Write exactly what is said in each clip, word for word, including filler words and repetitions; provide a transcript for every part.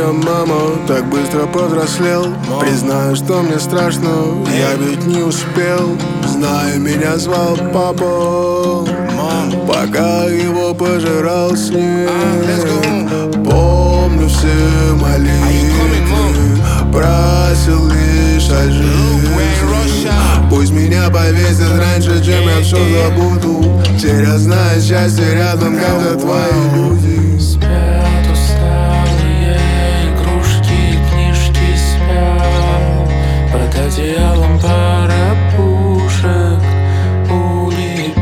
я, мама, так быстро повзрослел. Признаю, что мне страшно, я ведь не успел. Знаю, меня звал папа, пока его пожирал снег. Помню все молитвы, просил лишь о жизни. Пусть меня повесят раньше, чем я все забуду. Теперь я знаю, счастье рядом, когда твои люди спят усталые игрушки, книжки спят. Под одеялом пара пушек улепят.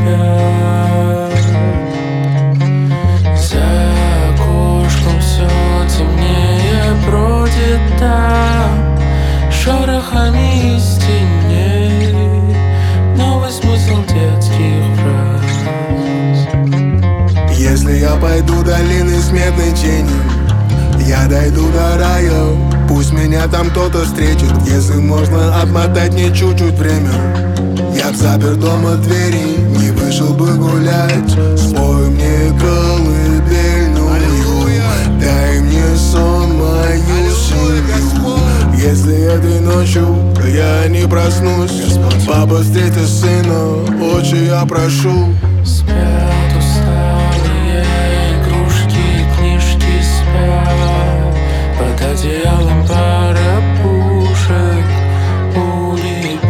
За окошком все темнее бродит там, шорохами стеней новый смысл детских фраз. Если я пойду долиной сметной тени, я дойду до рая. Пусть меня там кто-то встретит. Если можно отмотать мне чуть-чуть время, я б запер дома двери, не вышел бы гулять. Спой мне колыбельную, дай мне сон, мою семью. Если этой ночью я не проснусь, папа, встрети сына, отче, я прошу. Спят усталые игрушки, книжки спят. Под одеялом пара пушек улепят.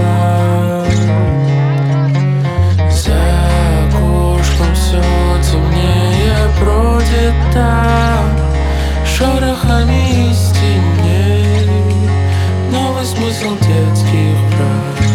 За окошком все темнее бродит там, шорохами стеней новый смысл детских фраз.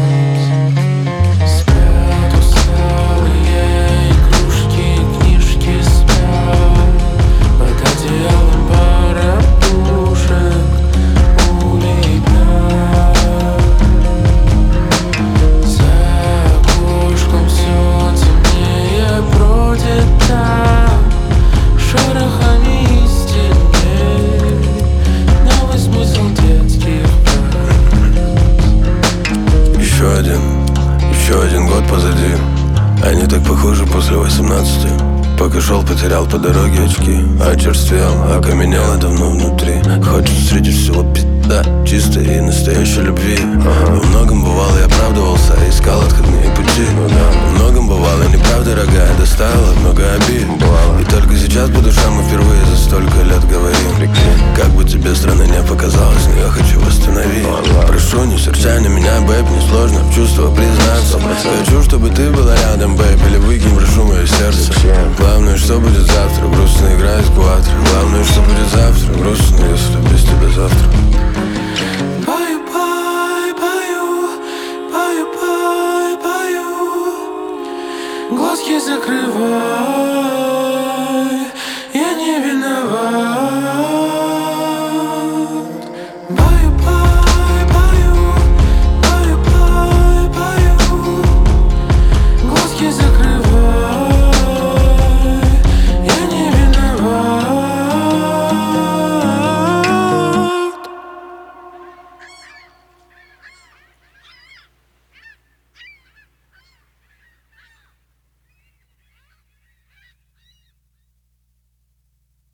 Еще один год позади, они так похожи после восемнадцати. Пока шел, потерял по дороге очки, очерствел, окаменело давно внутри. Хочешь встретить всего пизда, чистой и настоящей любви. Во многом бывало я оправдывался, искал отходные пути. Во многом бывало неправда, дорогая, доставила много обид. И только сейчас по душам мы впервые за столько лет говорим. Как бы тебе страна не показалась, но я хочу восстановить. Прошу, не серчай на меня, бэйб, не сложно в чувства признаться. Хочу, чтобы ты была рядом, бэйб, или выкинь, прошу, мое сердце. Главное, что будет завтра, грустно играет квадро. Главное,